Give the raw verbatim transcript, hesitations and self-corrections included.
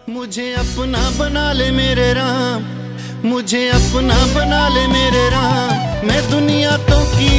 मुझे अपना बना ले मेरे राम, मुझे अपना बना ले मेरे राम। मैं दुनिया तो की